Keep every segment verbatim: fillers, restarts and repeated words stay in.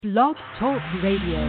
Blog Talk Radio.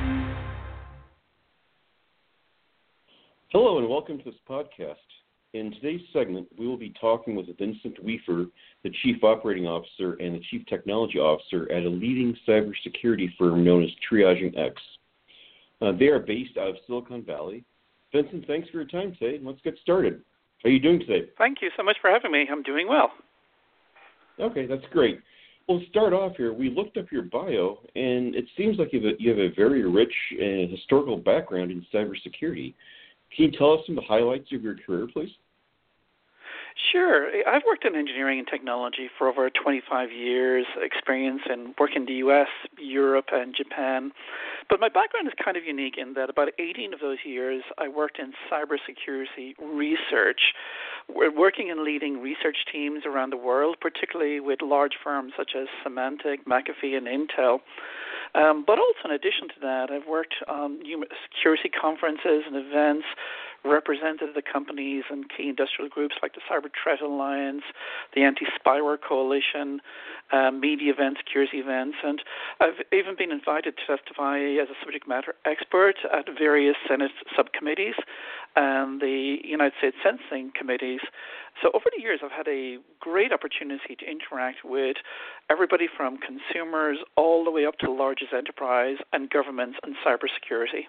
Hello and welcome to this podcast. In today's segment, we will be talking with Vincent Wiefer, the Chief Operating Officer and the Chief Technology Officer at a leading cybersecurity firm known as Triaging X. Uh, they are based out of Silicon Valley. Vincent, thanks for your time today. Let's get started. How are you doing today? Thank you so much for having me. I'm doing well. Okay, that's great. Well, to start off here, we looked up your bio, and it seems like you have a, you have a very rich and historical background in cybersecurity. Can you tell us some of the highlights of your career, please? Sure. I've worked in engineering and technology for over twenty-five years, experience in working in the U S, Europe, and Japan. But my background is kind of unique in that about eighteen of those years I worked in cybersecurity research. We're working and leading research teams around the world, particularly with large firms such as Symantec, McAfee, and Intel. Um, but also in addition to that, I've worked on numerous security conferences and events, represented the companies and key industrial groups like the Cyber Threat Alliance, the Anti-Spyware Coalition, uh, media events, security events, and I've even been invited to testify as a subject matter expert at various Senate subcommittees and the United States Sentencing committees. So over the years, I've had a great opportunity to interact with everybody from consumers all the way up to the largest enterprise and governments and cybersecurity.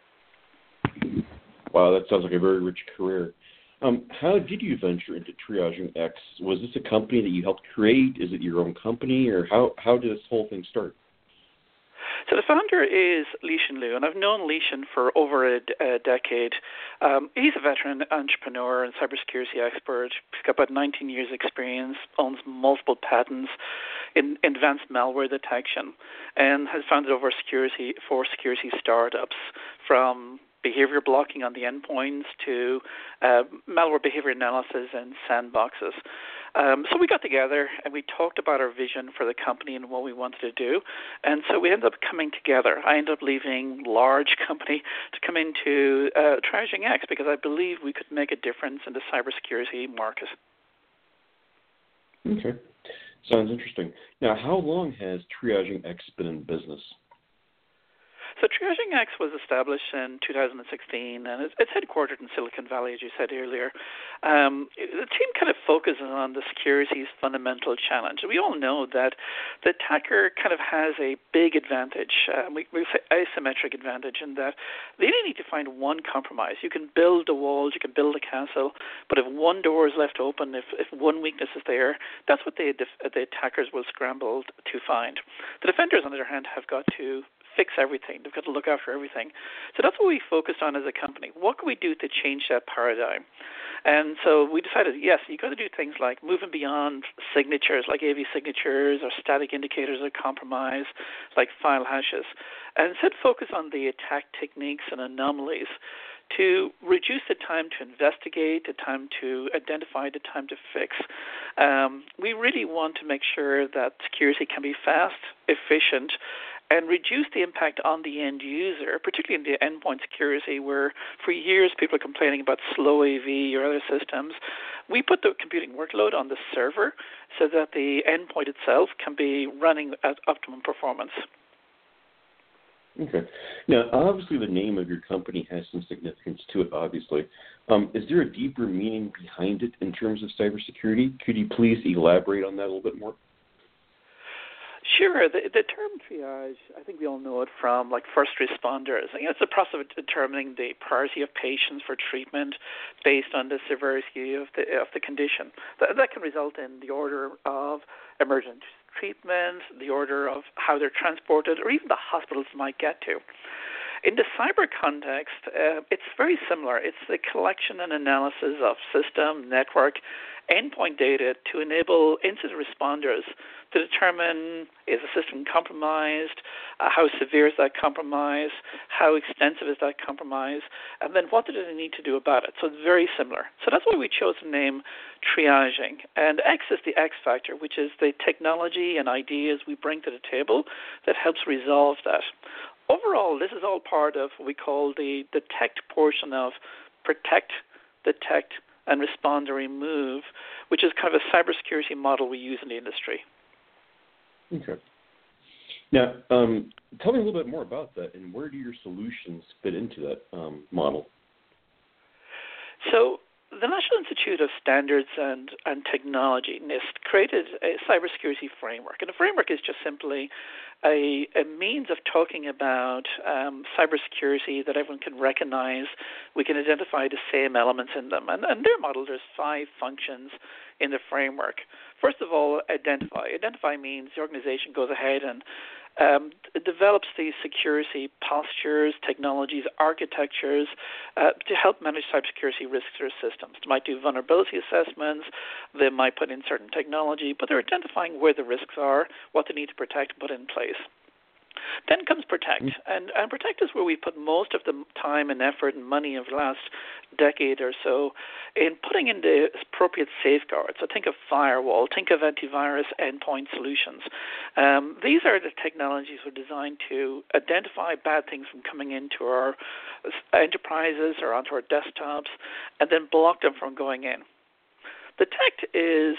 Wow, that sounds like a very rich career. Um, how did you venture into Triaging X? Was this a company that you helped create? Is it your own company, or how, how did this whole thing start? So the founder is Li-Shin Liu, and I've known Li-Shin for over a, a decade. Um, he's a veteran entrepreneur and cybersecurity expert. He's got about nineteen years experience, owns multiple patents in, in advanced malware detection, and has founded over security four security startups, from behavior blocking on the endpoints to uh, malware behavior analysis and sandboxes. Um, so we got together and we talked about our vision for the company and what we wanted to do. And so we ended up coming together. I ended up leaving large company to come into uh, Triaging X because I believe we could make a difference in the cybersecurity market. Okay. Sounds interesting. Now, how long has Triaging X been in business? So Triaging X was established in two thousand sixteen, and it's, it's headquartered in Silicon Valley, as you said earlier. Um, the team kind of focuses on the security's fundamental challenge. We all know that the attacker kind of has a big advantage. Uh, we, we say asymmetric advantage in that they only need to find one compromise. You can build the walls, you can build a castle, but if one door is left open, if, if one weakness is there, that's what the, the attackers will scramble to find. The defenders, on the other hand, have got to fix everything. They've got to look after everything. So that's what we focused on as a company. What can we do to change that paradigm? And so we decided, yes, you've got to do things like moving beyond signatures, like A V signatures or static indicators of compromise, like file hashes, and instead focus on the attack techniques and anomalies to reduce the time to investigate, the time to identify, the time to fix. Um, we really want to make sure that security can be fast, efficient, and reduce the impact on the end user, particularly in the endpoint security, where for years people are complaining about slow A V or other systems. We put the computing workload on the server so that the endpoint itself can be running at optimum performance. Okay. Now, obviously, the name of your company has some significance to it, obviously. Um, is there a deeper meaning behind it in terms of cybersecurity? Could you please elaborate on that a little bit more? Sure. The, the term triage, I think we all know it from like first responders. You know, it's a process of determining the priority of patients for treatment based on the severity of the of the condition. That, that can result in the order of emergent treatment, the order of how they're transported, or even the hospitals might get to. In the cyber context, uh, it's very similar. It's the collection and analysis of system, network, endpoint data to enable incident responders to determine, is the system compromised, uh, how severe is that compromise, how extensive is that compromise, and then what do they need to do about it. So it's very similar. So that's why we chose the name triaging. And X is the X factor, which is the technology and ideas we bring to the table that helps resolve that. Overall, this is all part of what we call the detect portion of protect, detect, and respond or remove, which is kind of a cybersecurity model we use in the industry. Okay. Now, um, tell me a little bit more about that, and where do your solutions fit into that um, model? So the National Institute of Standards and, and Technology, NIST, created a cybersecurity framework. And the framework is just simply a, a means of talking about um, cybersecurity that everyone can recognize. We can identify the same elements in them. And, and their model, there's five functions in the framework. First of all, identify. Identify means the organization goes ahead and Um, it develops these security postures, technologies, architectures uh, to help manage cybersecurity risks to their systems. They might do vulnerability assessments, they might put in certain technology, but they're identifying where the risks are, what they need to protect and put in place. Then comes Protect, and, and Protect is where we put most of the time and effort and money over the last decade or so in putting in the appropriate safeguards. So think of firewall, think of antivirus endpoint solutions. Um, these are the technologies we're designed to identify bad things from coming into our enterprises or onto our desktops and then block them from going in. Detect is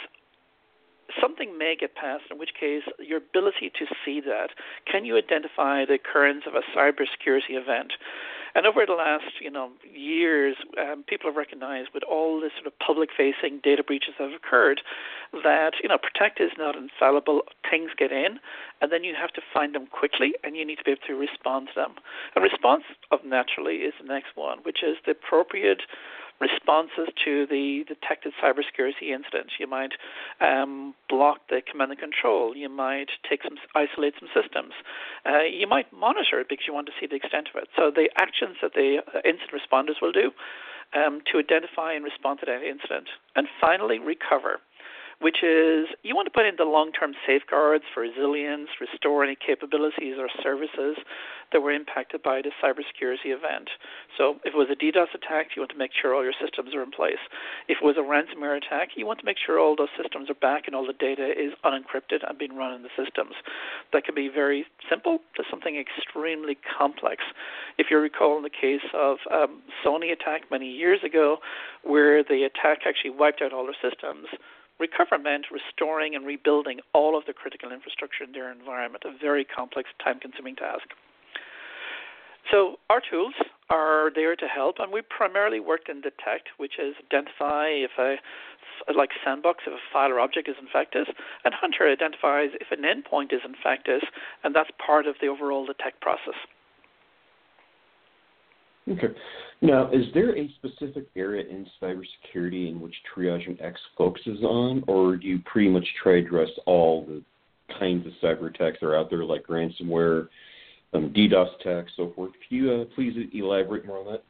something may get past, in which case your ability to see that. Can you identify the occurrence of a cybersecurity event? And over the last, you know, years, um, people have recognized with all this sort of public-facing data breaches that have occurred that, you know, Protect is not infallible. Things get in, and then you have to find them quickly, and you need to be able to respond to them. And response of naturally is the next one, which is the appropriate responses to the detected cybersecurity incident. You might um, block the command and control. You might take some, isolate some systems. Uh, you might monitor it because you want to see the extent of it. So the actions that the incident responders will do um, to identify and respond to that incident. And finally, recover, which is you want to put in the long-term safeguards for resilience, restore any capabilities or services that were impacted by the cybersecurity event. So if it was a DDoS attack, you want to make sure all your systems are in place. If it was a ransomware attack, you want to make sure all those systems are back and all the data is unencrypted and being run in the systems. That can be very simple to something extremely complex. If you recall in the case of um, Sony attack many years ago, where the attack actually wiped out all their systems, recover meant restoring and rebuilding all of the critical infrastructure in their environment, a very complex, time-consuming task. So our tools are there to help, and we primarily worked in Detect, which is identify if a, like Sandbox, if a file or object is infected, and Hunter identifies if an endpoint is infected, and that's part of the overall Detect process. Okay. Now, is there a specific area in cybersecurity in which Triaging X focuses on, or do you pretty much try to address all the kinds of cyber attacks that are out there, like ransomware, um, DDoS attacks, so forth? Can you uh, please elaborate more on that?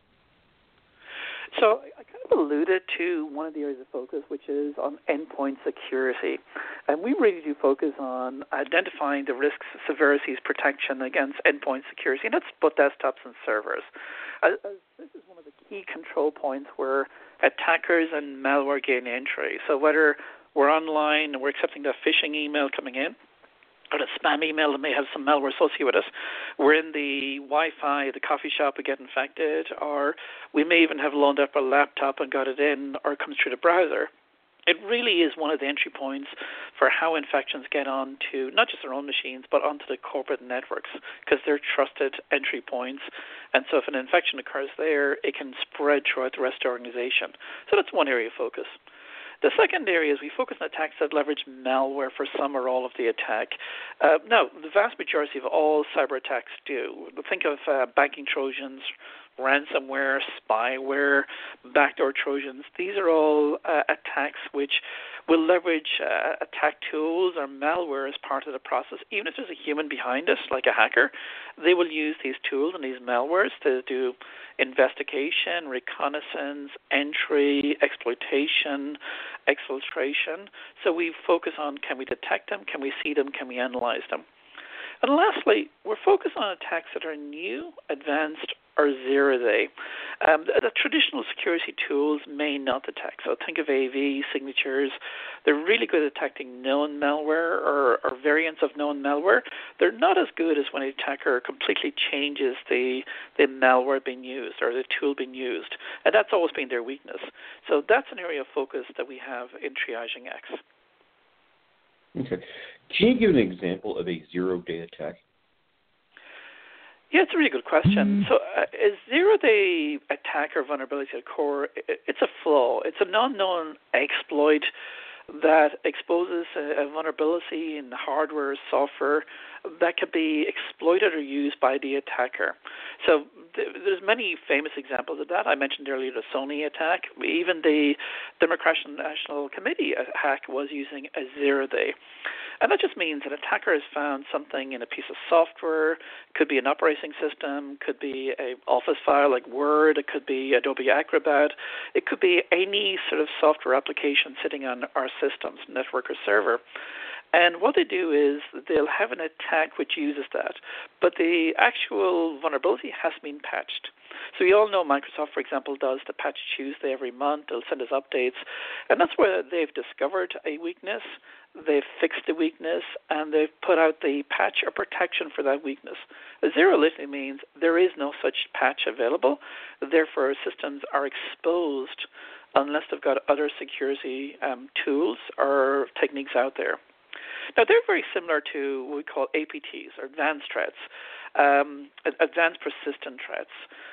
So I kind of alluded to one of the areas of focus, which is on endpoint security. And we really do focus on identifying the risks, severities, protection against endpoint security, and that's both desktops and servers. Uh, this is one of the key control points where attackers and malware gain entry. So whether we're online and we're accepting a phishing email coming in, or a spam email that may have some malware associated with it, we're in the Wi-Fi, the coffee shop, we get infected, or we may even have loaned up a laptop and got it in, or it comes through the browser. It really is one of the entry points for how infections get onto not just their own machines, but onto the corporate networks, because they're trusted entry points. And so if an infection occurs there, it can spread throughout the rest of the organization. So that's one area of focus. The second area is we focus on attacks that leverage malware for some or all of the attack. Uh, now, the vast majority of all cyber attacks do. Think of uh, banking Trojans, ransomware, spyware, backdoor Trojans. These are all uh, attacks which will leverage uh, attack tools or malware as part of the process. Even if there's a human behind us, like a hacker, they will use these tools and these malwares to do investigation, reconnaissance, entry, exploitation, exfiltration. So we focus on, can we detect them, can we see them, can we analyze them? And lastly, we're focused on attacks that are new, advanced, or zero-day. Um, the, the traditional security tools may not detect. So think of A V, signatures. They're really good at detecting known malware or, or variants of known malware. They're not as good as when an attacker completely changes the, the malware being used or the tool being used. And that's always been their weakness. So that's an area of focus that we have in Triaging X. Okay. Can you give an example of a zero-day attack? Yeah, it's a really good question. So uh, is zero-day attack or vulnerability at core, it's a flaw. It's an unknown exploit that exposes a, a vulnerability in the hardware or software that could be exploited or used by the attacker. So th- there's many famous examples of that. I mentioned earlier the Sony attack. Even the Democratic National Committee hack was using a zero-day. And that just means an attacker has found something in a piece of software, could be an operating system, could be an Office file like Word, it could be Adobe Acrobat, it could be any sort of software application sitting on our systems, network or server. And what they do is they'll have an attack which uses that, but the actual vulnerability has been patched. So you all know Microsoft, for example, does the Patch Tuesday every month. They'll send us updates, and that's where they've discovered a weakness, they've fixed the weakness, and they've put out the patch or protection for that weakness. A zero literally means there is no such patch available. Therefore, systems are exposed unless they've got other security um, tools or techniques out there. Now, they're very similar to what we call A P Ts, or advanced threats, um, advanced persistent threats.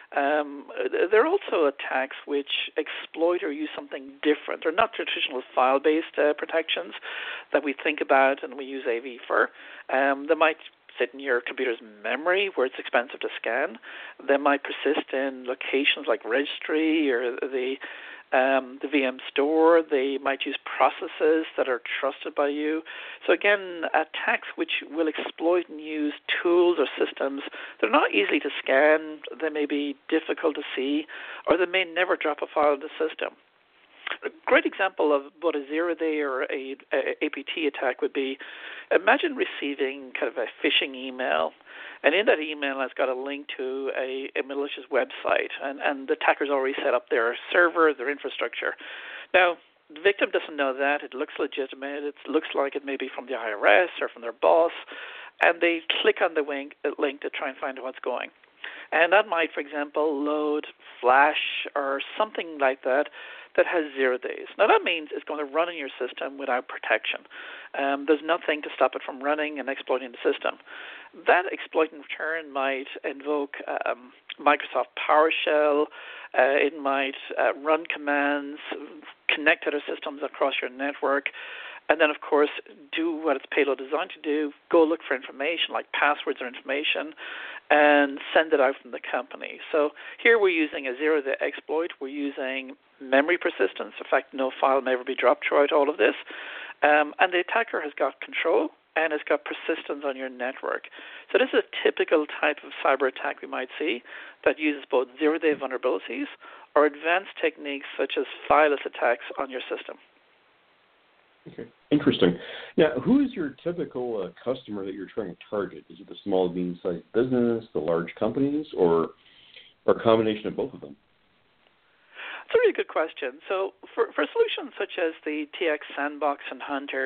Um, they're also attacks which exploit or use something different. They're not traditional file-based uh, protections that we think about and we use A V for. Um, they might sit in your computer's memory where it's expensive to scan. They might persist in locations like registry or the Um, the V M store. They might use processes that are trusted by you. So again, attacks which will exploit and use tools or systems, they're not easy to scan, they may be difficult to see, or they may never drop a file in the system. A great example of what a zero-day or a, a A P T attack would be, imagine receiving kind of a phishing email, and in that email it's got a link to a, a malicious website, and, and the attacker's already set up their server, their infrastructure. Now, the victim doesn't know that. It looks legitimate. It looks like it may be from the I R S or from their boss, and they click on the link, link to try and find out what's going. And that might, for example, load Flash or something like that that has zero days. Now, that means it's going to run in your system without protection. Um, there's nothing to stop it from running and exploiting the system. That exploit in return might invoke um, Microsoft PowerShell. Uh, it might uh, run commands, connect other systems across your network, and then, of course, do what its payload is designed to do, go look for information like passwords or information, and send it out from the company. So here we're using a zero-day exploit. We're using memory persistence. In fact, no file may ever be dropped throughout all of this. Um, and the attacker has got control and has got persistence on your network. So this is a typical type of cyber attack we might see that uses both zero-day vulnerabilities or advanced techniques such as fileless attacks on your system. Okay, interesting. Now, who is your typical uh, customer that you're trying to target? Is it the small, medium-sized business, the large companies, or, or a combination of both of them? That's a really good question. So for, for solutions such as the T X Sandbox and Hunter,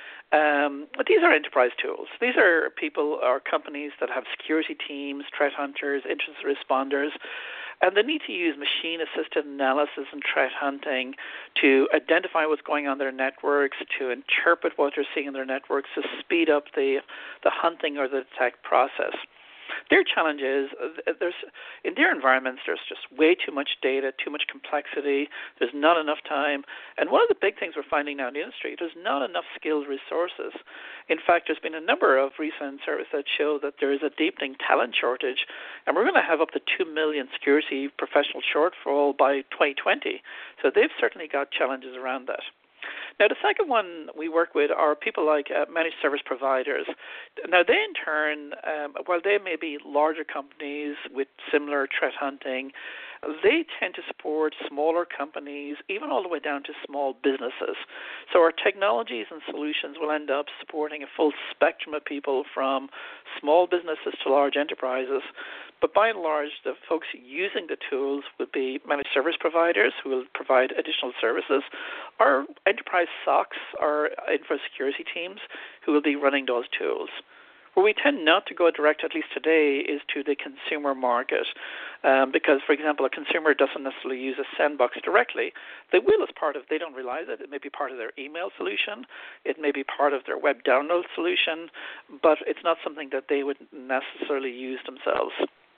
um, these are enterprise tools. These are people or companies that have security teams, threat hunters, incident responders, and they need to use machine-assisted analysis and threat hunting to identify what's going on in their networks, to interpret what they're seeing in their networks, to speed up the the hunting or the attack process. Their challenge is there's in their environments there's just way too much data, too much complexity, there's not enough time. And one of the big things we're finding now in the industry, there's not enough skilled resources. In fact, there's been a number of recent surveys that show that there is a deepening talent shortage, and we're going to have up to two million security professional shortfall by twenty twenty. So they've certainly got challenges around that. Now, the second one we work with are people like uh, managed service providers. Now, they in turn, um, while they may be larger companies with similar threat hunting, they tend to support smaller companies, even all the way down to small businesses. So our technologies and solutions will end up supporting a full spectrum of people from small businesses to large enterprises. But by and large, the folks using the tools would be managed service providers who will provide additional services, or enterprise S O Cs or infra security teams who will be running those tools. Where we tend not to go direct, at least today, is to the consumer market. Um, because, for example, a consumer doesn't necessarily use a sandbox directly. They will as part of, they don't realize it. It may be part of their email solution. It may be part of their web download solution. But it's not something that they would necessarily use themselves.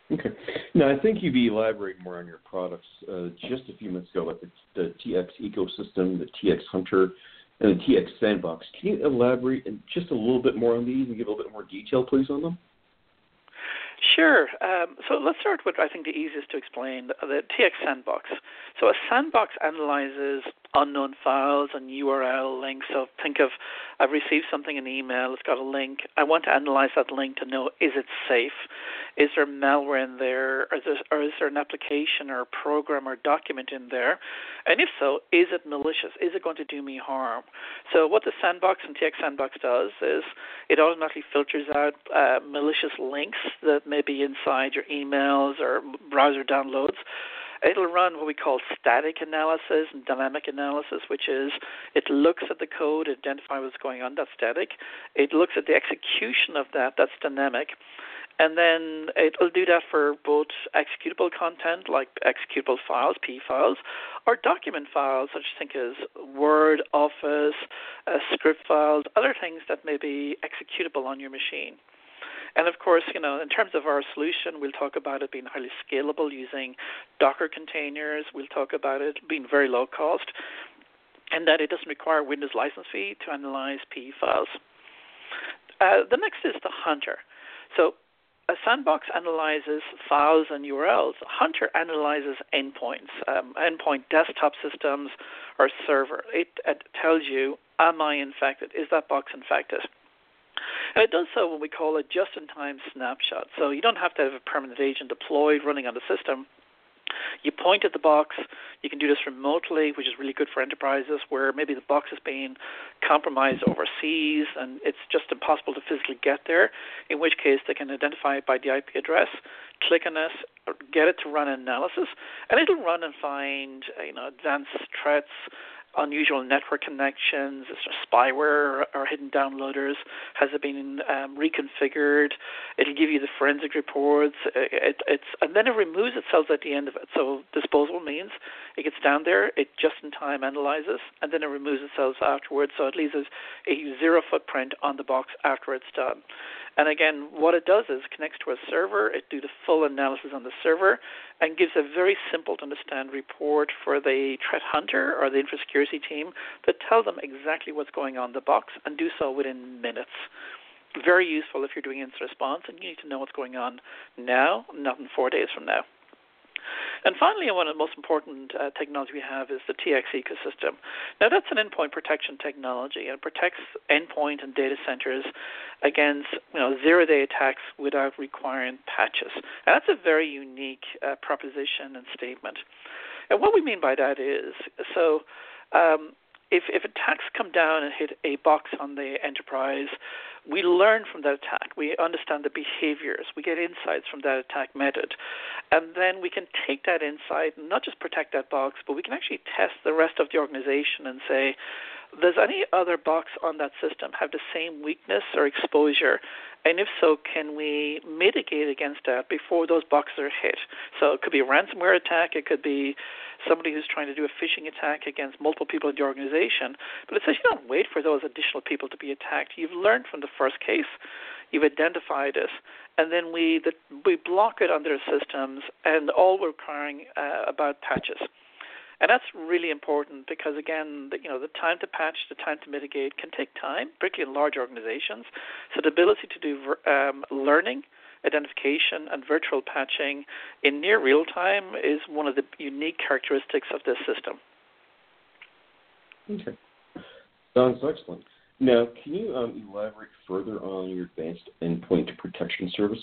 Okay. Now, I think you've elaborated more on your products uh, just a few minutes ago about the, the T X ecosystem, the T X Hunter, and the T X Sandbox. Can you elaborate just a little bit more on these and give a little bit more detail, please, on them? Sure. Um, so let's start with, I think, the easiest to explain, the, the T X Sandbox. So a sandbox analyzes unknown files and U R L links. So think of, I've received something in email, it's got a link. I want to analyze that link to know, is it safe? Is there malware in there? Or is there, or is there an application or a program or document in there? And if so, is it malicious? Is it going to do me harm? So what the Sandbox and T X Sandbox does is it automatically filters out uh, malicious links that may be inside your emails or browser downloads. It'll run what we call static analysis and dynamic analysis, which is it looks at the code, identifies what's going on, that's static. It looks at the execution of that, that's dynamic. And then it'll do that for both executable content, like executable files, P files, or document files, such as think as Word, Office, uh, script files, other things that may be executable on your machine. And of course, you know, in terms of our solution, we'll talk about it being highly scalable using Docker containers. We'll talk about it being very low cost, and that it doesn't require a Windows license fee to analyze P E files. Uh, the next is the Hunter. So a Sandbox analyzes files and U R Ls. Hunter analyzes endpoints, um, endpoint desktop systems or server. It, it tells you, am I infected? Is that box infected? And it does so when we call a just-in-time snapshot. So you don't have to have a permanent agent deployed running on the system. You point at the box. You can do this remotely, which is really good for enterprises where maybe the box is being compromised overseas and it's just impossible to physically get there, in which case they can identify it by the I P address, click on it, get it to run an analysis, and it'll run and find you know advanced threats, unusual network connections, is there spyware or hidden downloaders, has it been um, reconfigured, it'll give you the forensic reports, it, it's, and then it removes itself at the end of it. So disposable means it gets down there, it just in time analyzes, and then it removes itself afterwards, so it leaves a zero footprint on the box after it's done. And again, what it does is it connects to a server, it do the full analysis on the server, and gives a very simple to understand report for the threat hunter or the infosecurity team that tell them exactly what's going on in the box and do so within minutes. Very useful if you're doing incident response and you need to know what's going on now, not in four days from now. And finally, one of the most important uh, technology we have is the T X ecosystem. Now, that's an endpoint protection technology, and it protects endpoint and data centers against you know, zero-day attacks without requiring patches. And that's a very unique uh, proposition and statement. And what we mean by that is, so um, if, if attacks come down and hit a box on the enterprise, we learn from that attack. We understand the behaviors. We get insights from that attack method. And then we can take that insight and not just protect that box, but we can actually test the rest of the organization and say, does any other box on that system have the same weakness or exposure? And if so, can we mitigate against that before those boxes are hit? So it could be a ransomware attack. It could be somebody who's trying to do a phishing attack against multiple people in the organization. But it says you don't wait for those additional people to be attacked. You've learned from the first case. You've identified it. And then we the, we block it under the systems, and all we're requiring uh, about patches. And that's really important because, again, the, you know, the time to patch, the time to mitigate can take time, particularly in large organizations. So the ability to do um, learning, identification, and virtual patching in near real time is one of the unique characteristics of this system. Okay. Sounds excellent. Now, can you um, elaborate further on your advanced endpoint protection service?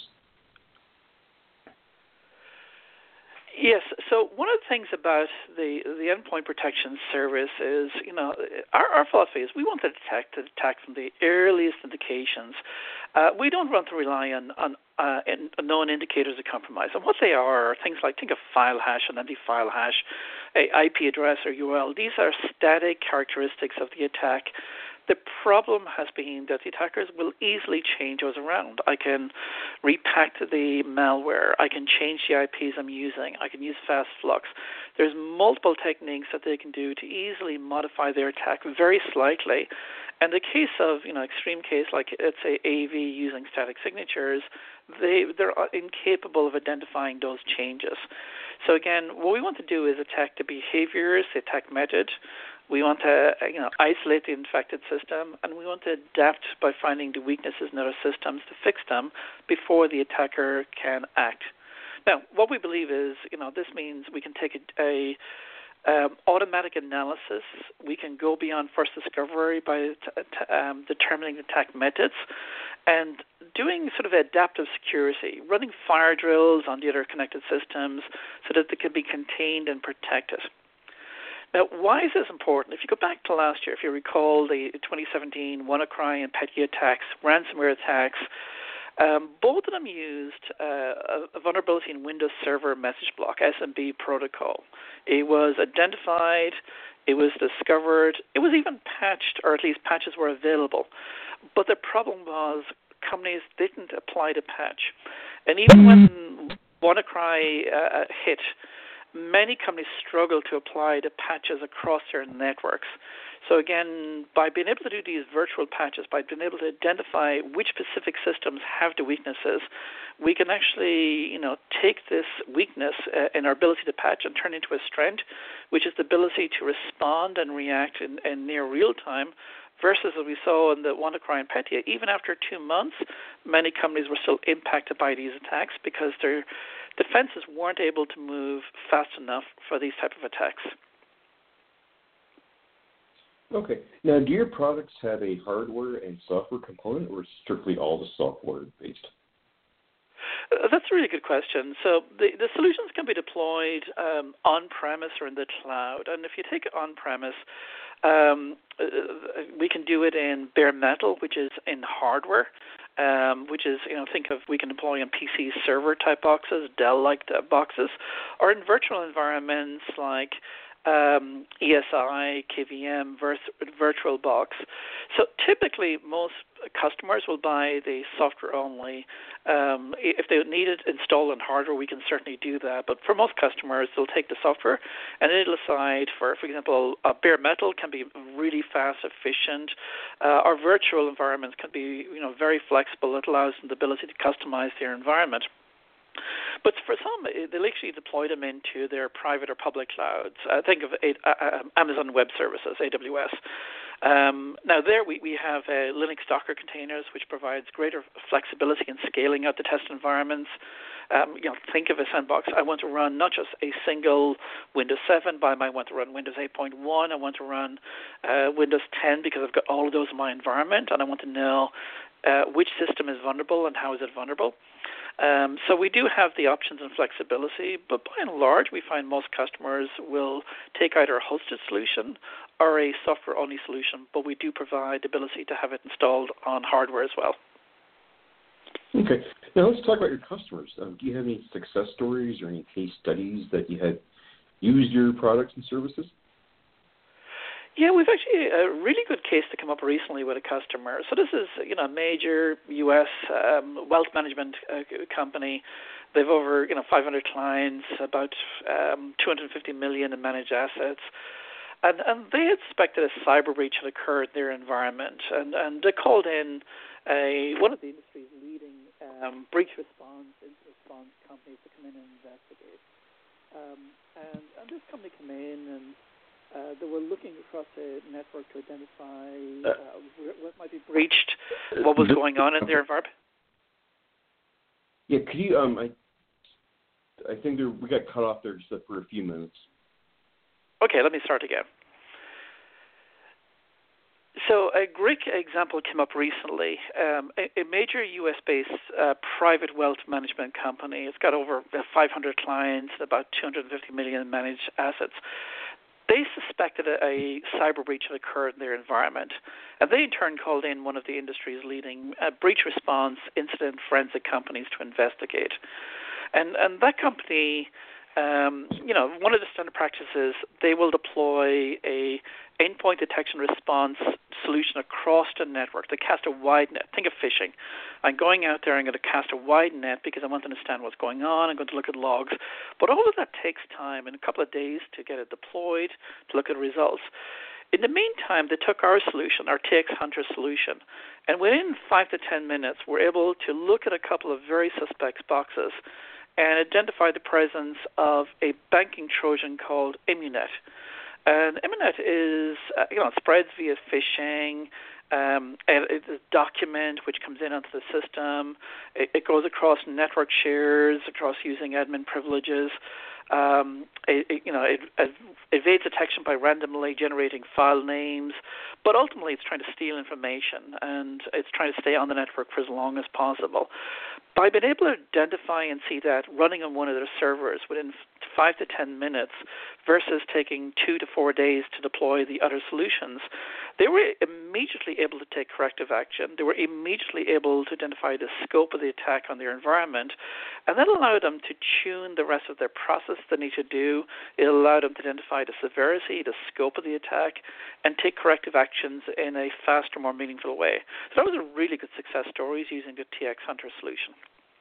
Yes. So one of the things about the the endpoint protection service is, you know, our, our philosophy is we want to detect the attack from the earliest indications. Uh, we don't want to rely on on uh, in, known indicators of compromise. And what they are are things like, think of file hash, an empty file hash, a I P address or U R L. These are static characteristics of the attack. The problem has been that the attackers will easily change those around. I can repack the malware. I can change the I Ps I'm using. I can use fast flux. There's multiple techniques that they can do to easily modify their attack very slightly And the case of, you know, extreme case like, let's say, A V using static signatures, they, they're incapable of identifying those changes. So again, what we want to do is attack the behaviors, the attack method. We want to, you know, isolate the infected system, and we want to adapt by finding the weaknesses in other systems to fix them before the attacker can act. Now, what we believe is, you know, this means we can take a, a Um, automatic analysis. We can go beyond first discovery by t- t- um, determining attack methods and doing sort of adaptive security, running fire drills on the other connected systems so that they can be contained and protected. Now, why is this important? If you go back to last year, if you recall the twenty seventeen WannaCry and Petya attacks, ransomware attacks, Um, both of them used uh, a vulnerability in Windows Server Message Block, S M B protocol. It was identified, it was discovered, it was even patched, or at least patches were available. But the problem was companies didn't apply the patch. And even when WannaCry uh, hit, many companies struggled to apply the patches across their networks. So again, by being able to do these virtual patches, by being able to identify which specific systems have the weaknesses, we can actually, you know, take this weakness uh, in our ability to patch and turn into a strength, which is the ability to respond and react in, in near real time, versus as we saw in the WannaCry and Petya, even after two months, many companies were still impacted by these attacks because their defenses weren't able to move fast enough for these type of attacks. Okay. Now, do your products have a hardware and software component, or strictly all the software based? Uh, that's a really good question. So the, the solutions can be deployed um, on-premise or in the cloud. And if you take it on-premise, um, uh, we can do it in bare metal, which is in hardware, um, which is, you know, think of we can deploy in P C server type boxes, Dell-like boxes, or in virtual environments like Um, E S I, K V M, VirtualBox. So typically, most customers will buy the software only. Um, if they need it installed on hardware, we can certainly do that. But for most customers, they'll take the software and it'll decide, for for example, uh, bare metal can be really fast, efficient. Uh, our virtual environments can be, you know, very flexible. It allows them the ability to customize their environment. But for some, they'll actually deploy them into their private or public clouds. Uh, think of uh, Amazon Web Services, A W S. Um, now there we, we have uh, Linux Docker containers, which provides greater flexibility in scaling out the test environments. Um, you know, think of a sandbox. I want to run not just a single Windows seven, but I might want to run Windows eight point one. I want to run uh, Windows ten because I've got all of those in my environment, and I want to know uh, which system is vulnerable and how is it vulnerable. Um, so we do have the options and flexibility, but by and large, we find most customers will take either a hosted solution or a software-only solution, but we do provide the ability to have it installed on hardware as well. Okay. Now let's talk about your customers. Um, do you have any success stories or any case studies that you had used your products and services? Yeah, we've actually a really good case to come up recently with a customer. So this is, you know, a major U S um, wealth management uh, company. They've over, you know, five hundred clients, about um, two hundred fifty million in managed assets. And, and they had suspected a cyber breach had occurred in their environment. And, and they called in a one of the industry's leading um, breach response, response companies to come in and investigate. Um, and, and this company came in and Uh, they were looking across the network to identify uh, what might be breached, what was going on in their environment. Yeah, could you? Um, I, I think there, we got cut off there just for a few minutes. Okay, let me start again. So a great example came up recently. Um, a, a major U S-based uh, private wealth management company. It's got over five hundred clients, about two hundred fifty million managed assets. They suspected a, a cyber breach had occurred in their environment, and they in turn called in one of the industry's leading uh, breach response incident forensic companies to investigate. And and that company, um, you know, one of the standard practices, they will deploy a endpoint detection response solution across the network. They cast a wide net. Think of phishing. I'm going out there, I'm going to cast a wide net because I want to understand what's going on. I'm going to look at logs. But all of that takes time, in a couple of days to get it deployed, to look at results. In the meantime, they took our solution, our T X Hunter solution, and within five to ten minutes, were able to look at a couple of very suspect boxes and identify the presence of a banking Trojan called Immunet. And Immunet is, uh, you know, it spreads via phishing. Um, it's a document which comes in onto the system. It, it goes across network shares, across using admin privileges. Um, it, it, you know, it, it evades detection by randomly generating file names, but ultimately it's trying to steal information, and it's trying to stay on the network for as long as possible. By being able to identify and see that running on one of their servers within five to ten minutes versus taking two to four days to deploy the other solutions, they were immediately able to take corrective action. They were immediately able to identify the scope of the attack on their environment, and that allowed them to tune the rest of their process they need to do. It allowed them to identify the severity, the scope of the attack, and take corrective actions in a faster, more meaningful way. So that was a really good success story using the T X Hunter solution.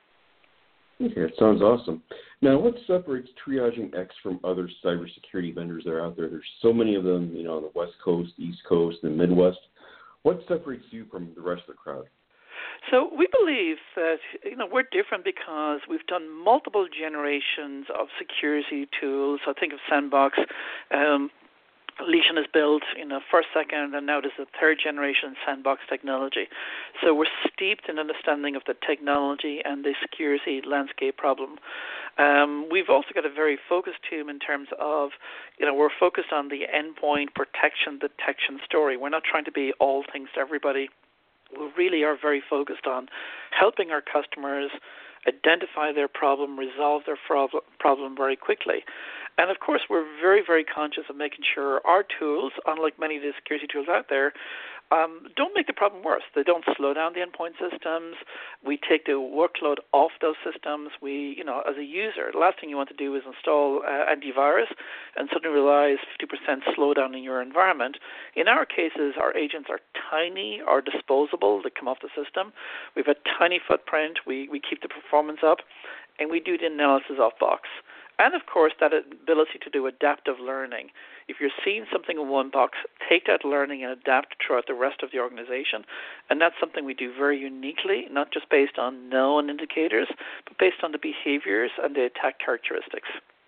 Okay, it sounds awesome. Now, what separates Triaging X from other cybersecurity vendors that are out there? There's so many of them, you know, on the West Coast, East Coast, and Midwest. What separates you from the rest of the crowd? So we believe that, you know, we're different because we've done multiple generations of security tools. So think of Sandbox. Um, Legion is built, you know, first, second, and now there's a third generation Sandbox technology. So we're steeped in understanding of the technology and the security landscape problem. Um, we've also got a very focused team in terms of, you know, we're focused on the endpoint protection detection story. We're not trying to be all things to everybody. We really are very focused on helping our customers identify their problem, resolve their problem very quickly. And, of course, we're very, very conscious of making sure our tools, unlike many of the security tools out there, um, don't make the problem worse. They don't slow down the endpoint systems. We take the workload off those systems. We, you know, as a user, the last thing you want to do is install uh, antivirus and suddenly realize fifty percent slowdown in your environment. In our cases, our agents are tiny or disposable. They come off the system. We have a tiny footprint. We, we keep the performance up, and we do the analysis off box. And, of course, that ability to do adaptive learning. If you're seeing something in one box, take that learning and adapt throughout the rest of the organization. And that's something we do very uniquely, not just based on known indicators, but based on the behaviors and the attack characteristics.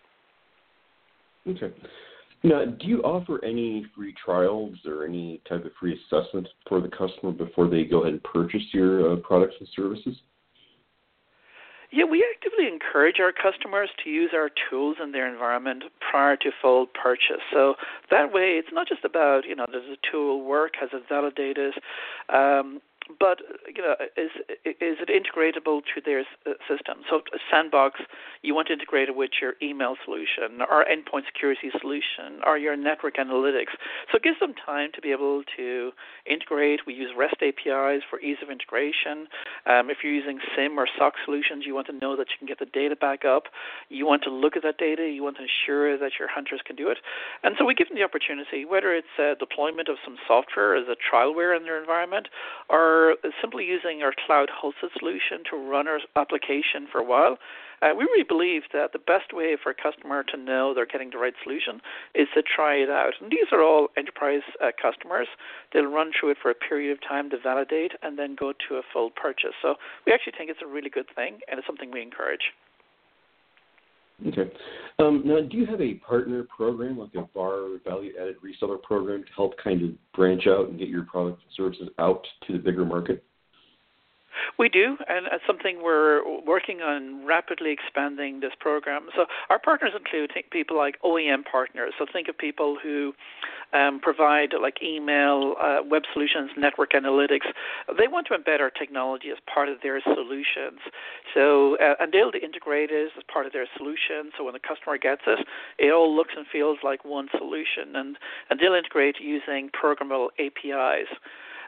Okay. Now, do you offer any free trials or any type of free assessment for the customer before they go ahead and purchase your uh, products and services? Yeah, we actively encourage our customers to use our tools in their environment prior to full purchase. So that way, it's not just about, you know, does the tool work, has it validated, um, but, you know, is is it integratable to their system? So Sandbox, you want to integrate it with your email solution, our endpoint security solution, or your network analytics. So it gives them time to be able to integrate. We use REST A P Is for ease of integration. Um, if you're using SIEM or S O C solutions, you want to know that you can get the data back up. You want to look at that data. You want to ensure that your hunters can do it. And so we give them the opportunity, whether it's a deployment of some software as a trialware in their environment, or simply using our cloud-hosted solution to run our application for a while. Uh, we really believe that the best way for a customer to know they're getting the right solution is to try it out. And these are all enterprise uh, customers. They'll run through it for a period of time to validate and then go to a full purchase. So we actually think it's a really good thing, and it's something we encourage. Okay. Um, now, do you have a partner program, like a V A R value-added reseller program, to help kind of branch out and get your products and services out to the bigger market? We do, and it's something we're working on rapidly expanding this program. So our partners include people like O E M partners. So think of people who um, provide like email, uh, web solutions, network analytics. They want to embed our technology as part of their solutions. So uh, and they'll integrate it as part of their solution. So when the customer gets it, it all looks and feels like one solution, and, and they'll integrate using programmable A P Is.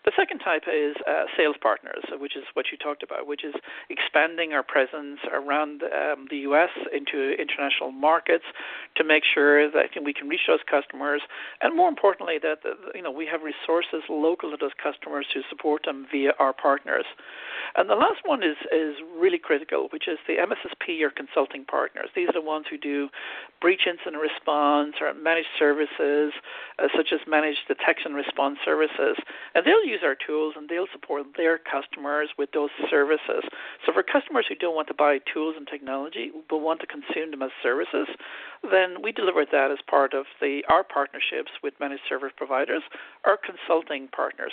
The second type is uh, sales partners, which is what you talked about, which is expanding our presence around um, the U S into international markets to make sure that we can reach those customers, and more importantly, that you know we have resources local to those customers to support them via our partners. And the last one is is really critical, which is the M S S P or consulting partners. These are the ones who do breach incident response or managed services, uh, such as managed detection response services. And they'll use our tools and they'll support their customers with those services. So for customers who don't want to buy tools and technology but want to consume them as services, then we deliver that as part of the our partnerships with managed service providers or consulting partners.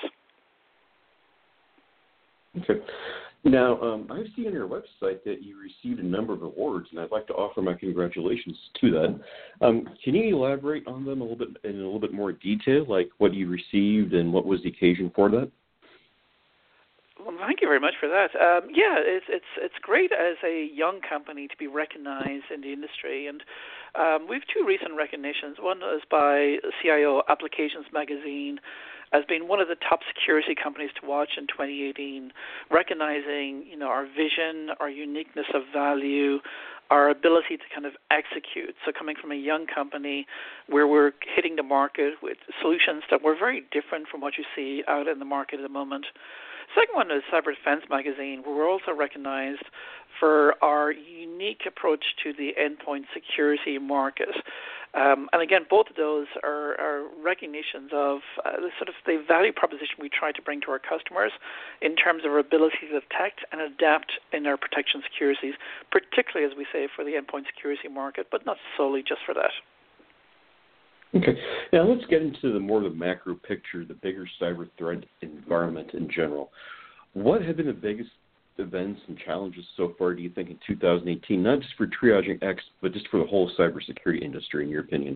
Okay. Now, um, I've seen on your website that you received a number of awards, and I'd like to offer my congratulations to that. Um, can you elaborate on them a little bit in a little bit more detail, like what you received and what was the occasion for that? Well, thank you very much for that. Um, yeah, it's it's it's great as a young company to be recognized in the industry, and um, we have two recent recognitions. One is by C I O Applications Magazine as being one of the top security companies to watch in twenty eighteen, recognizing you know our vision, our uniqueness of value, our ability to kind of execute. So coming from a young company where we're hitting the market with solutions that were very different from what you see out in the market at the moment. Second one is Cyber Defense Magazine, where we're also recognized for our unique approach to the endpoint security market. Um, and again, both of those are, are recognitions of uh, the sort of the value proposition we try to bring to our customers in terms of our ability to detect and adapt in our protection securities, particularly, as we say, for the endpoint security market, but not solely just for that. Okay. Now let's get into the more the macro picture, the bigger cyber threat environment in general. What have been the biggest events and challenges so far, do you think, in two thousand eighteen, not just for Triaging X, but just for the whole cybersecurity industry, in your opinion?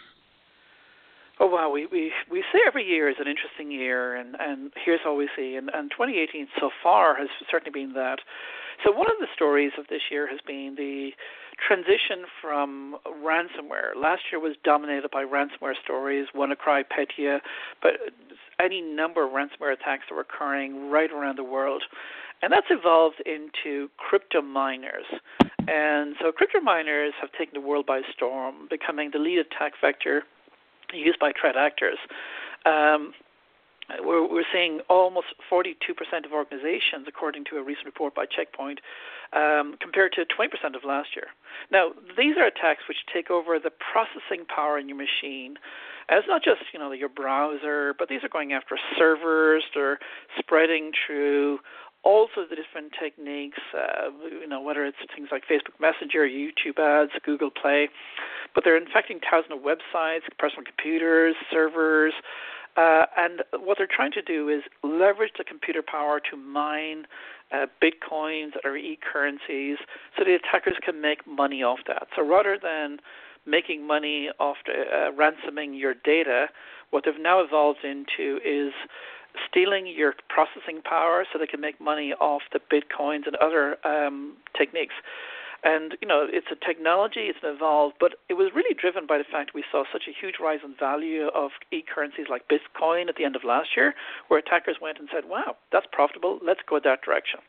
Oh, wow. We, we, we say every year is an interesting year, and, and here's what we see. And, and twenty eighteen so far has certainly been that. So one of the stories of this year has been the transition from ransomware. Last year was dominated by ransomware stories, WannaCry, Petya, but any number of ransomware attacks that were occurring right around the world. And that's evolved into crypto miners. And so crypto miners have taken the world by storm, becoming the lead attack vector used by threat actors. Um, we're, we're seeing almost forty-two percent of organizations, according to a recent report by Checkpoint, um, compared to twenty percent of last year. Now, these are attacks which take over the processing power in your machine. And it's not just, you know, your browser, but these are going after servers. They're spreading through also the different techniques, uh, you know, whether it's things like Facebook Messenger, YouTube ads, Google Play, but they're infecting thousands of websites, personal computers, servers, uh, and what they're trying to do is leverage the computer power to mine uh, bitcoins or e-currencies so the attackers can make money off that. So rather than making money off the, uh, ransoming your data, what they've now evolved into is stealing your processing power so they can make money off the bitcoins and other um, techniques. And, you know, it's a technology, it's evolved, but it was really driven by the fact we saw such a huge rise in value of e-currencies like Bitcoin at the end of last year, where attackers went and said, wow, that's profitable, let's go that direction.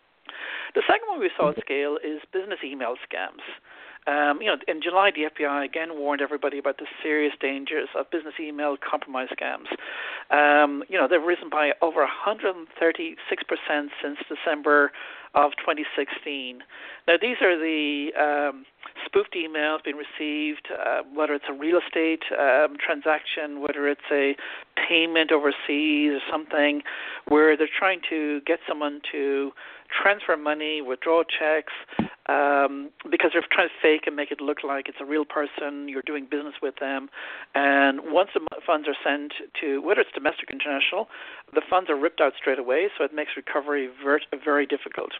The second one we saw at scale is business email scams. Um, you know, in July, the F B I again warned everybody about the serious dangers of business email compromise scams. Um, you know, they've risen by over one hundred thirty-six percent since December of twenty sixteen. Now, these are the um, spoofed emails being received, uh, whether it's a real estate um, transaction, whether it's a payment overseas or something, where they're trying to get someone to transfer money, withdraw checks, um, because they're trying to fake and make it look like it's a real person, you're doing business with them. And once the funds are sent to, whether it's domestic or international, the funds are ripped out straight away, so it makes recovery very, very difficult.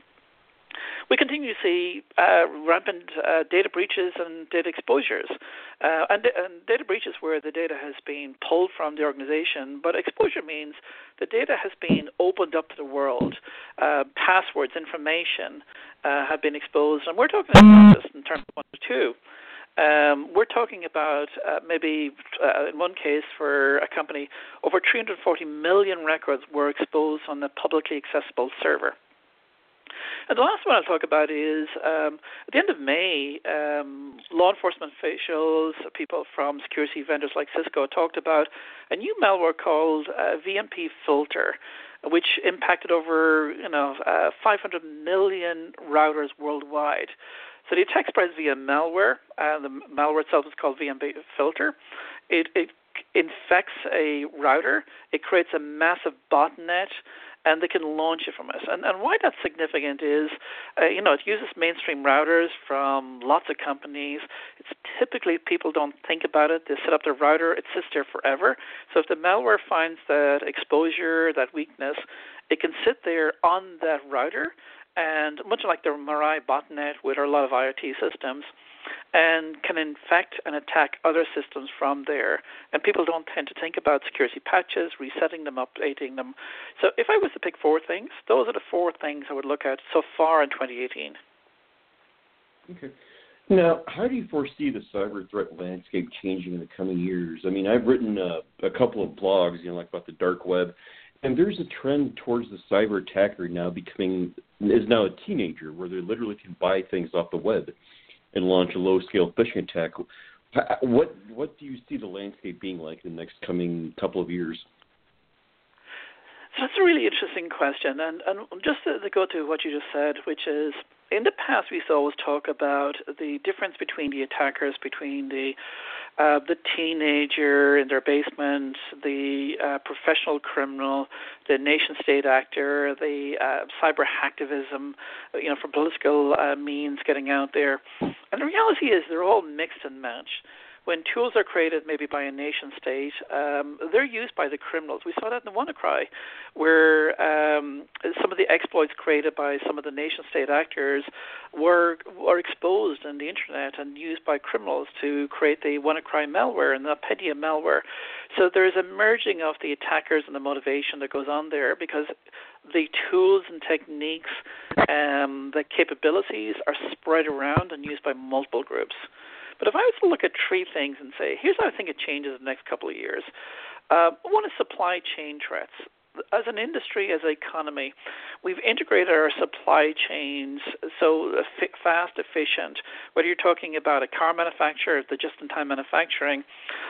We continue to see uh, rampant uh, data breaches and data exposures. Uh, and, and data breaches where the data has been pulled from the organization, but exposure means the data has been opened up to the world. Uh, passwords, information uh, have been exposed. And we're talking not just in terms of one or two. Um, we're talking about uh, maybe, uh, in one case for a company, over three hundred forty million records were exposed on the publicly accessible server. And the last one I'll talk about is um, at the end of May, um, law enforcement officials, people from security vendors like Cisco talked about a new malware called uh, V M P Filter, which impacted over you know uh, five hundred million routers worldwide. So the attack spreads via malware. Uh, the malware itself is called V M P Filter. It, it infects a router. It creates a massive botnet, and they can launch it from us. And, and why that's significant is, uh, you know, it uses mainstream routers from lots of companies. It's typically people don't think about it. They set up their router. It sits there forever. So if the malware finds that exposure, that weakness, it can sit there on that router, and much like the Mirai botnet with a lot of IoT systems, and can infect and attack other systems from there. And people don't tend to think about security patches, resetting them, updating them. So if I was to pick four things, those are the four things I would look at so far in twenty eighteen. Okay. Now, how do you foresee the cyber threat landscape changing in the coming years? I mean, I've written uh, a couple of blogs, you know, like about the dark web, and there's a trend towards the cyber attacker now becoming, is now a teenager, where they literally can buy things off the web and launch a low-scale phishing attack. What what do you see the landscape being like in the next coming couple of years? So that's a really interesting question. And, and just to, to go to what you just said, which is, in the past we used to always talk about the difference between the attackers, between the uh, the teenager in their basement, the uh, professional criminal, the nation-state actor, the uh, cyber hacktivism, you know, for political uh, means getting out there. And the reality is they're all mixed and matched. When tools are created maybe by a nation state, um, they're used by the criminals. We saw that in the WannaCry, where um, some of the exploits created by some of the nation state actors were were exposed on the internet and used by criminals to create the WannaCry malware and the Petya malware. So there's a merging of the attackers and the motivation that goes on there, because the tools and techniques, um, the capabilities are spread around and used by multiple groups. But if I was to look at three things and say, here's how I think it changes in the next couple of years. Uh, one is supply chain threats. As an industry, as an economy, we've integrated our supply chains so fast, efficient, whether you're talking about a car manufacturer, the just-in-time manufacturing,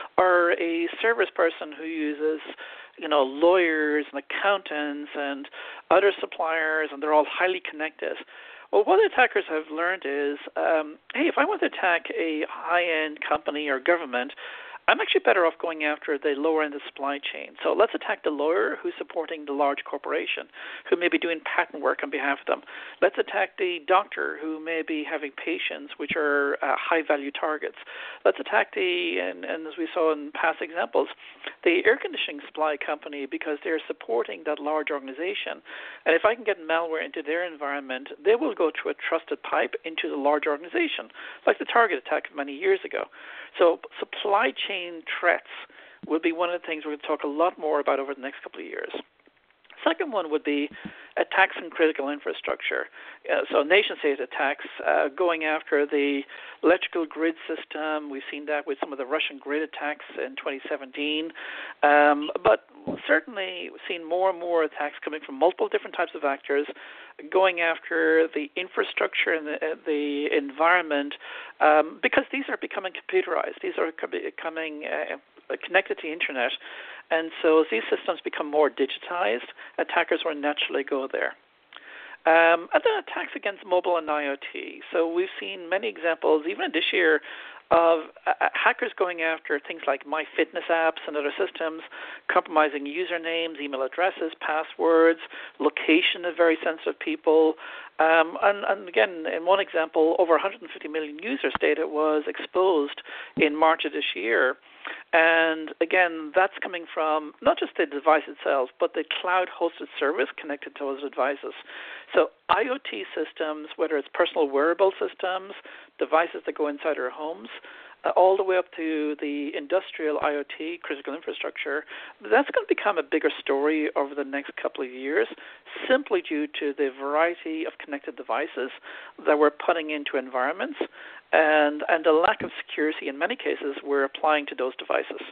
or a service person who uses you know, lawyers and accountants and other suppliers, and they're all highly connected. Well, what attackers have learned is, um, hey, if I want to attack a high-end company or government, I'm actually better off going after the lower end of the supply chain. So let's attack the lawyer who's supporting the large corporation, who may be doing patent work on behalf of them. Let's attack the doctor who may be having patients which are uh, high-value targets. Let's attack the, and, and as we saw in past examples, the air conditioning supply company, because they're supporting that large organization. And if I can get malware into their environment, they will go through a trusted pipe into the large organization, like the Target attack many years ago. So supply chain threats will be one of the things we're going to talk a lot more about over the next couple of years. Second one would be attacks on critical infrastructure. Uh, so nation-state attacks uh, going after the electrical grid system. We've seen that with some of the Russian grid attacks in twenty seventeen. Um, but certainly we've seen more and more attacks coming from multiple different types of actors going after the infrastructure and the, uh, the environment, um, because these are becoming computerized. These are becoming uh, connected to the internet. And so as these systems become more digitized, attackers will naturally go there. Um, and then attacks against mobile and IoT. So we've seen many examples, even this year, of uh, hackers going after things like MyFitness apps and other systems, compromising usernames, email addresses, passwords, location of very sensitive people. Um, and, and again, in one example, over one hundred fifty million users' data was exposed in March of this year. And again, that's coming from not just the device itself, but the cloud-hosted service connected to those devices. So IoT systems, whether it's personal wearable systems, devices that go inside our homes, uh, all the way up to the industrial IoT, critical infrastructure, that's going to become a bigger story over the next couple of years, simply due to the variety of connected devices that we're putting into environments and, and the lack of security in many cases we're applying to those devices.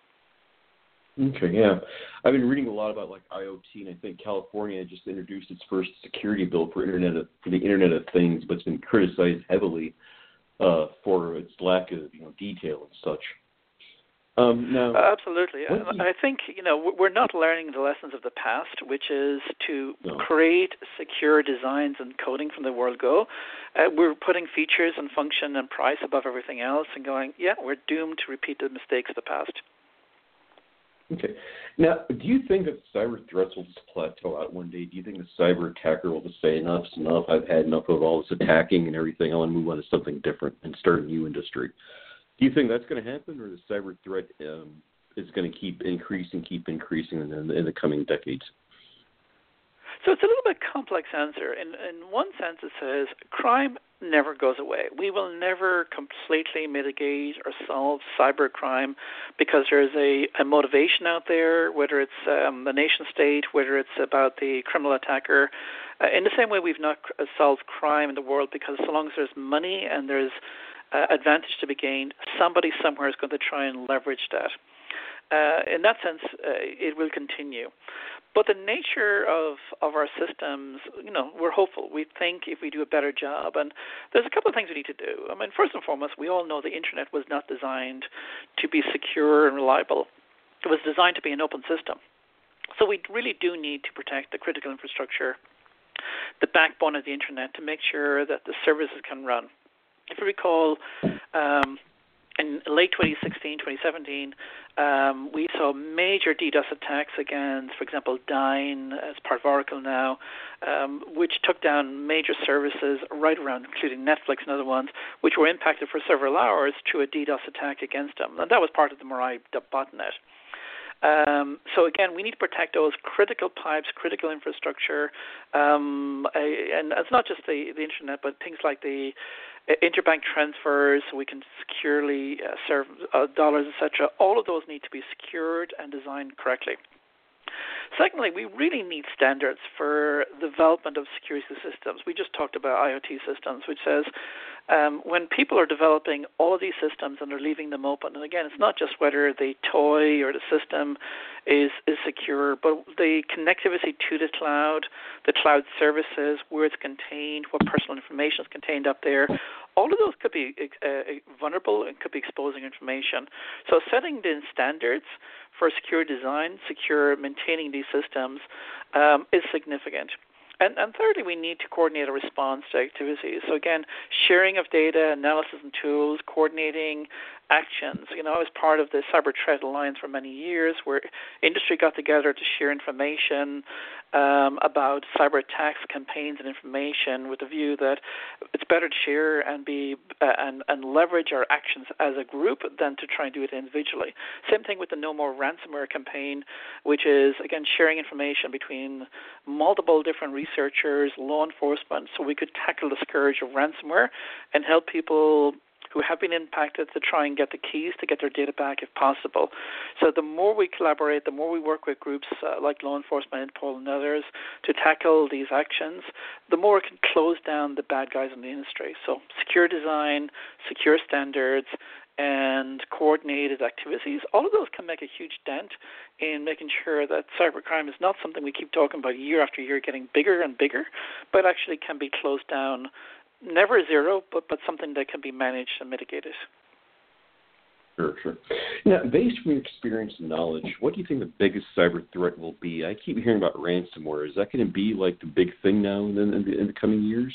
Okay, yeah. I've been reading a lot about like IoT, and I think California just introduced its first security bill for Internet of, for the Internet of Things, but it's been criticized heavily uh, for its lack of you know detail and such. Um, now, uh, absolutely, you... I think you know we're not learning the lessons of the past, which is to no. create secure designs and coding from the word go. Uh, we're putting features and function and price above everything else, and going, yeah, we're doomed to repeat the mistakes of the past. Okay. Now, do you think that cyber threats will just plateau out one day? Do you think the cyber attacker will just say, enough's enough, I've had enough of all this attacking and everything, I want to move on to something different and start a new industry? Do you think that's going to happen, or the cyber threat um, is going to keep increasing, keep increasing in the, in the coming decades? So it's a little bit complex answer. In, in one sense, it says crime never goes away. We will never completely mitigate or solve cybercrime because there's a, a motivation out there, whether it's um, the nation state, whether it's about the criminal attacker. Uh, in the same way, we've not c- solved crime in the world because so long as there's money and there's uh, advantage to be gained, somebody somewhere is going to try and leverage that. Uh, in that sense, uh, it will continue. But the nature of, of our systems, you know, we're hopeful. We think if we do a better job, and there's a couple of things we need to do. I mean, first and foremost, we all know the Internet was not designed to be secure and reliable. It was designed to be an open system. So we really do need to protect the critical infrastructure, the backbone of the Internet, to make sure that the services can run. If you recall, um, in late twenty sixteen, twenty seventeen, um, we saw major DDoS attacks against, for example, Dyn as part of Oracle now, um, which took down major services right around, including Netflix and other ones, which were impacted for several hours through a DDoS attack against them. And that was part of the Mirai botnet. Um, so again, we need to protect those critical pipes, critical infrastructure, um, and it's not just the, the internet, but things like the interbank transfers, so we can securely uh, serve uh, dollars, et cetera. All of those need to be secured and designed correctly. Secondly, we really need standards for the development of security systems. We just talked about IoT systems, which says um, when people are developing all of these systems and they're leaving them open, and again, it's not just whether the toy or the system is, is secure, but the connectivity to the cloud, the cloud services, where it's contained, what personal information is contained up there, all of those could be uh, vulnerable and could be exposing information. So setting the standards for secure design, secure maintaining these systems um, is significant. And, and thirdly, we need to coordinate a response to activities. So again, sharing of data, analysis and tools, coordinating actions. You know, I was part of the Cyber Threat Alliance for many years, where industry got together to share information um, about cyber attacks, campaigns, and information, with the view that it's better to share and be uh, and, and leverage our actions as a group than to try and do it individually. Same thing with the No More Ransomware campaign, which is again sharing information between multiple different researchers, law enforcement, so we could tackle the scourge of ransomware and help people who have been impacted to try and get the keys to get their data back if possible. So the more we collaborate, the more we work with groups uh, like law enforcement, Interpol and others to tackle these actions, the more it can close down the bad guys in the industry. So secure design, secure standards, and coordinated activities, all of those can make a huge dent in making sure that cybercrime is not something we keep talking about year after year getting bigger and bigger, but actually can be closed down. Never zero, but, but something that can be managed and mitigated. Sure, sure. Now, based on your experience and knowledge, what do you think the biggest cyber threat will be? I keep hearing about ransomware. Is that going to be like the big thing now in the, in the, in the coming years?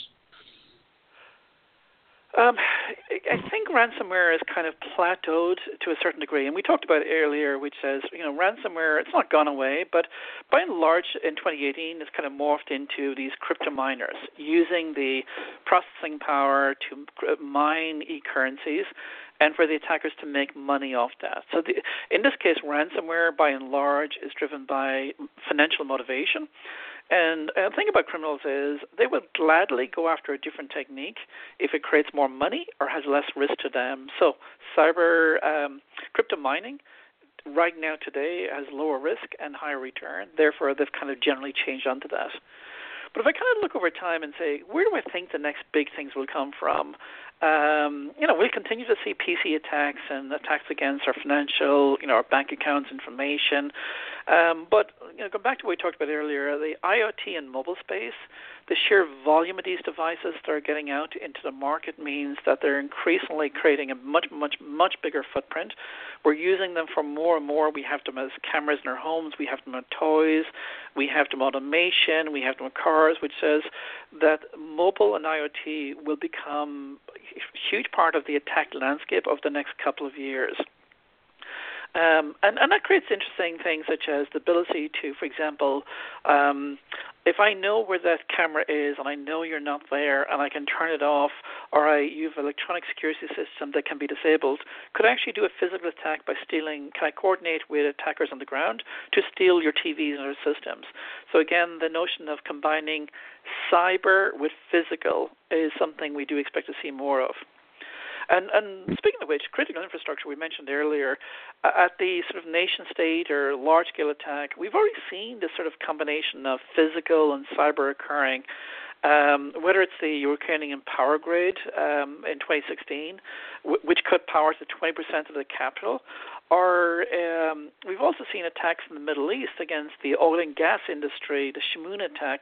Um, I think ransomware is kind of plateaued to a certain degree, and we talked about it earlier, which says, you know, ransomware, it's not gone away, but by and large, in twenty eighteen, it's kind of morphed into these crypto miners using the processing power to mine e-currencies and for the attackers to make money off that. So the, in this case, ransomware, by and large, is driven by financial motivation. And the thing about criminals is they will gladly go after a different technique if it creates more money or has less risk to them. So cyber um, crypto mining right now today has lower risk and higher return. Therefore, they've kind of generally changed onto that. But if I kind of look over time and say, where do I think the next big things will come from? Um, you know, we'll continue to see P C attacks and attacks against our financial, you know, our bank accounts information. Um, but, you know, go back to what we talked about earlier, the IoT and mobile space, the sheer volume of these devices that are getting out into the market means that they're increasingly creating a much, much, much bigger footprint. We're using them for more and more. We have them as cameras in our homes. We have them on toys. We have them automation. We have them in cars, which says that mobile and IoT will become a huge part of the attack landscape of the next couple of years. Um, and, and that creates interesting things such as the ability to, for example, um, if I know where that camera is and I know you're not there and I can turn it off, or I use an electronic security system that can be disabled, could I actually do a physical attack by stealing, can I coordinate with attackers on the ground to steal your T Vs and other systems? So again, the notion of combining cyber with physical is something we do expect to see more of. And, and speaking of which, critical infrastructure we mentioned earlier, uh, at the sort of nation state or large-scale attack, we've already seen this sort of combination of physical and cyber occurring, um, whether it's the Ukrainian power grid um, in twenty sixteen, w- which cut power to twenty percent of the capital, or um, we've also seen attacks in the Middle East against the oil and gas industry, the Shamoon attack,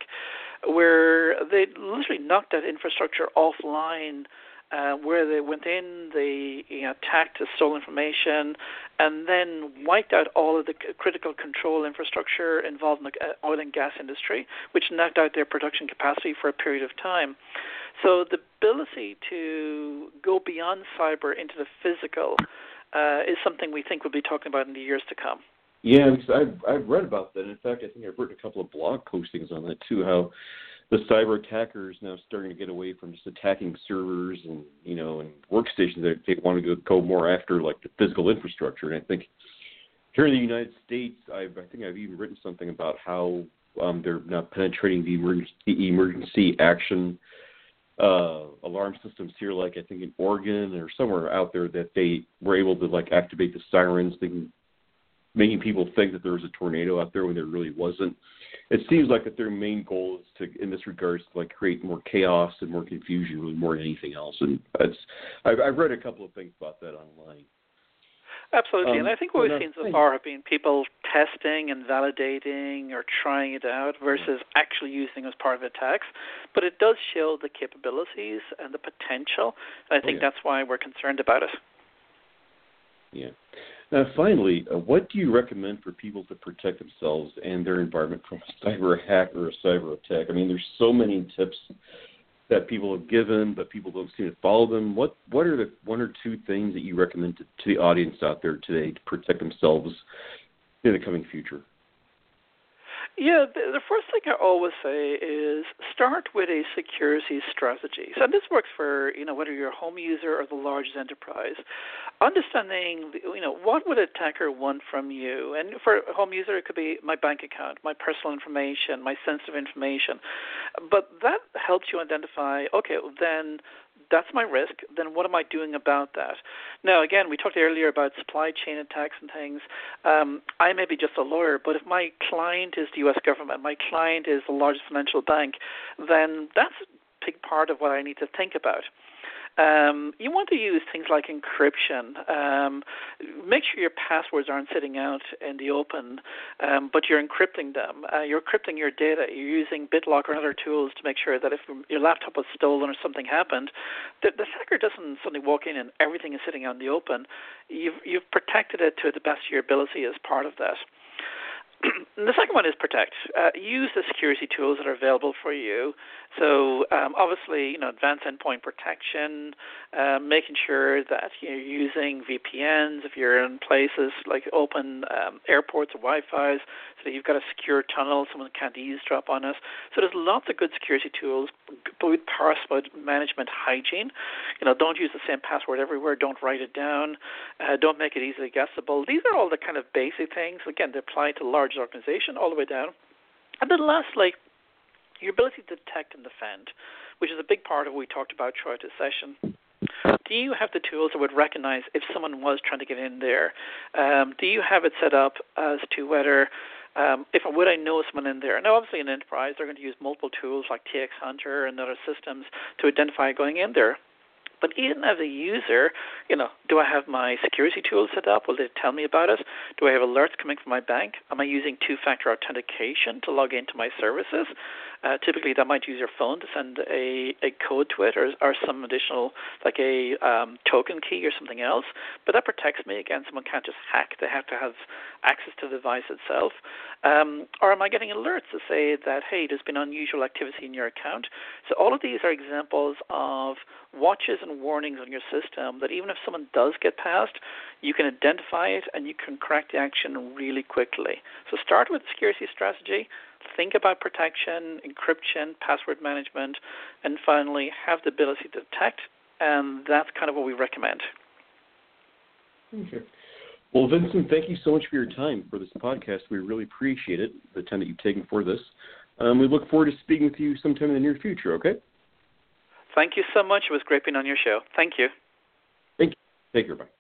where they literally knocked that infrastructure offline. Uh, where they went in, they you know, attacked the stolen information, and then wiped out all of the c- critical control infrastructure involved in the oil and gas industry, which knocked out their production capacity for a period of time. So the ability to go beyond cyber into the physical uh, is something we think we'll be talking about in the years to come. Yeah, because I've, I've read about that. In fact, I think I've written a couple of blog postings on that, too, how the cyber attackers now starting to get away from just attacking servers and, you know, and workstations. They, they want to go, go more after, like, the physical infrastructure. And I think here in the United States, I've, I think I've even written something about how um, they're now penetrating the emergency, the emergency action uh, alarm systems here, like I think in Oregon or somewhere out there, that they were able to, like, activate the sirens, thinking, making people think that there was a tornado out there when there really wasn't. It seems like that their main goal is to, in this regards, to like create more chaos and more confusion more than anything else. And it's, I've, I've read a couple of things about that online. Absolutely, Um, and I think what we've no, seen so far have been people testing and validating or trying it out versus actually using it as part of attacks. But it does show the capabilities and the potential, and I think oh, yeah. that's why we're concerned about it. Yeah. Now, finally, uh, what do you recommend for people to protect themselves and their environment from a cyber hack or a cyber attack? I mean, there's so many tips that people have given, but people don't seem to follow them. What What are the one or two things that you recommend to, to the audience out there today to protect themselves in the coming future? Yeah, the, the first thing I always say is start with a security strategy. So this works for, you know, whether you're a home user or the largest enterprise. Understanding, you know, what would an attacker want from you? And for a home user, it could be my bank account, my personal information, my sensitive information. But that helps you identify, okay, then that's my risk. Then what am I doing about that? Now, again, we talked earlier about supply chain attacks and things. Um, I may be just a lawyer, but if my client is the U S government, my client is the largest financial bank, then that's a big part of what I need to think about. Um, you want to use things like encryption. Um, make sure your passwords aren't sitting out in the open, um, but you're encrypting them. Uh, you're encrypting your data. You're using BitLocker and other tools to make sure that if your laptop was stolen or something happened, the, the hacker doesn't suddenly walk in and everything is sitting out in the open. You've, you've protected it to the best of your ability as part of that. The second one is protect. Uh, use the security tools that are available for you. So um, obviously, you know, advanced endpoint protection, uh, making sure that you're using V P Ns if you're in places like open um, airports or Wi-Fi's, so that you've got a secure tunnel, someone can't eavesdrop on us. So there's lots of good security tools, but with password management hygiene. You know, don't use the same password everywhere. Don't write it down. Uh, don't make it easily guessable. These are all the kind of basic things. Again, they apply to large organization all the way down. And then lastly, your ability to detect and defend, which is a big part of what we talked about throughout this session. Do you have the tools that would recognize if someone was trying to get in there? Um, do you have it set up as to whether, um, if would I know someone in there? Now, obviously in enterprise, they're going to use multiple tools like T X Hunter and other systems to identify going in there. But even as a user, you know, do I have my security tools set up? Will they tell me about it? Do I have alerts coming from my bank? Am I using two-factor authentication to log into my services? Uh, typically, that might use your phone to send a, a code to it or, or some additional, like a um, token key or something else. But that protects me against someone can't just hack. They have to have access to the device itself. Um, or am I getting alerts to say that, hey, there's been unusual activity in your account? So all of these are examples of watches and warnings on your system that even if someone does get past, you can identify it and you can correct the action really quickly. So start with security strategy, think about protection, encryption, password management, and finally have the ability to detect, and that's kind of what we recommend. Okay. Well, Vincent, thank you so much for your time for this podcast. We really appreciate it, the time that you've taken for this. Um, we look forward to speaking with you sometime in the near future, okay? Thank you so much. It was great being on your show. Thank you. Thank you. Take care. Bye.